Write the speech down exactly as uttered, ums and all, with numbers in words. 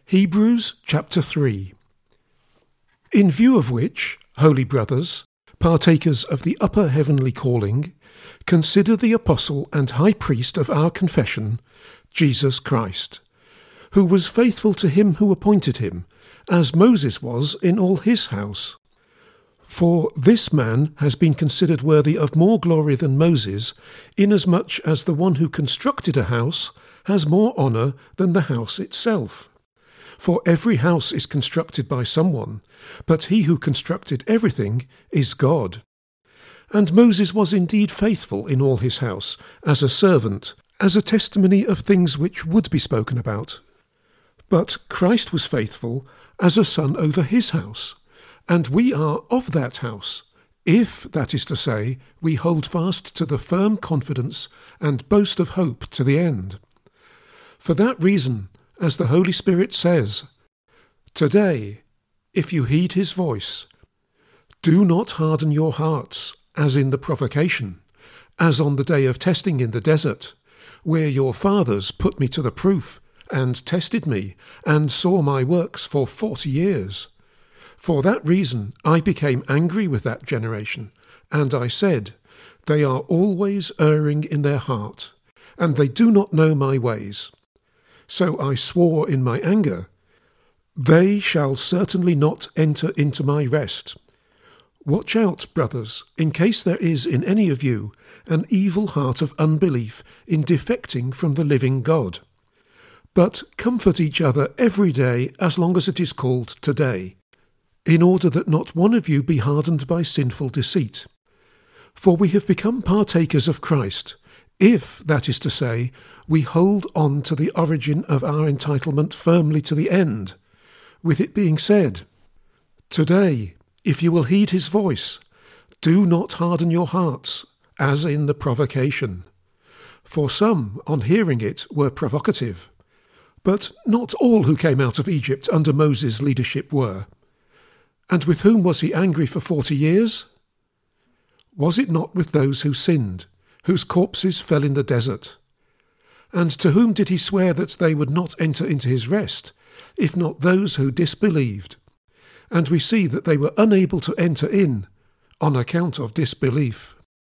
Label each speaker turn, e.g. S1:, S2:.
S1: Hebrews chapter three. In view of which, holy brothers, partakers of the upper heavenly calling, consider the apostle and high priest of our confession, Jesus Christ, who was faithful to him who appointed him, as Moses was in all his house. For this man has been considered worthy of more glory than Moses, inasmuch as the one who constructed a house has more honour than the house itself. For every house is constructed by someone, but he who constructed everything is God. And Moses was indeed faithful in all his house, as a servant, as a testimony of things which would be spoken about. But Christ was faithful as a son over his house, and we are of that house, if, that is to say, we hold fast to the firm confidence and boast of hope to the end. For that reason, as the Holy Spirit says, "Today, if you heed his voice, do not harden your hearts, as in the provocation, as on the day of testing in the desert, where your fathers put me to the proof, and tested me, and saw my works for forty years. For that reason I became angry with that generation, and I said, They are always erring in their heart, and they do not know my ways. So I swore in my anger, They shall certainly not enter into my rest. Watch out, brothers, in case there is in any of you an evil heart of unbelief in defecting from the living God. But comfort each other every day as long as it is called today, in order that not one of you be hardened by sinful deceit. For we have become partakers of Christ, if, that is to say, we hold on to the origin of our entitlement firmly to the end, with it being said, Today, if you will heed his voice, do not harden your hearts, as in the provocation. For some, on hearing it, were provocative. But not all who came out of Egypt under Moses' leadership were. And with whom was he angry for forty years? Was it not with those who sinned, whose corpses fell in the desert? And to whom did he swear that they would not enter into his rest, if not those who disbelieved? And we see that they were unable to enter in on account of disbelief.